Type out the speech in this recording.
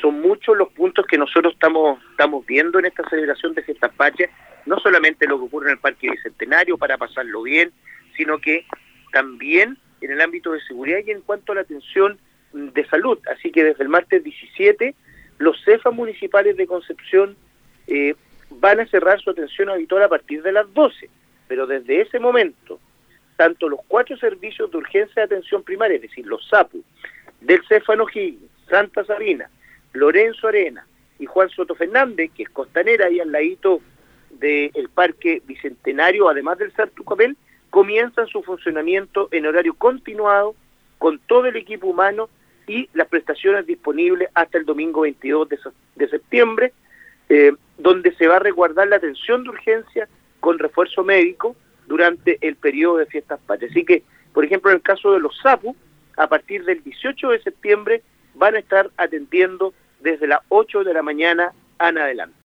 son muchos los puntos que nosotros estamos viendo en esta celebración de Fiestas Patrias, no solamente lo que ocurre en el Parque Bicentenario para pasarlo bien, sino que también en el ámbito de seguridad y en cuanto a la atención de salud. Así que desde el martes 17, los CEFAS municipales de Concepción van a cerrar su atención habitual a partir de las 12, pero desde ese momento, tanto los 4 servicios de urgencia de atención primaria, es decir, los SAPU, del CEFAS O'Higgins, Santa Sabina, Lorenzo Arena y Juan Soto Fernández, que es costanera y al ladito del Parque Bicentenario, además del Sartucapel, comienzan su funcionamiento en horario continuado con todo el equipo humano y las prestaciones disponibles hasta el domingo 22 de septiembre, donde se va a resguardar la atención de urgencia con refuerzo médico durante el periodo de Fiestas Patrias. Así que, por ejemplo, en el caso de los SAPU, a partir del 18 de septiembre van a estar atendiendo desde las 8 de la mañana en adelante.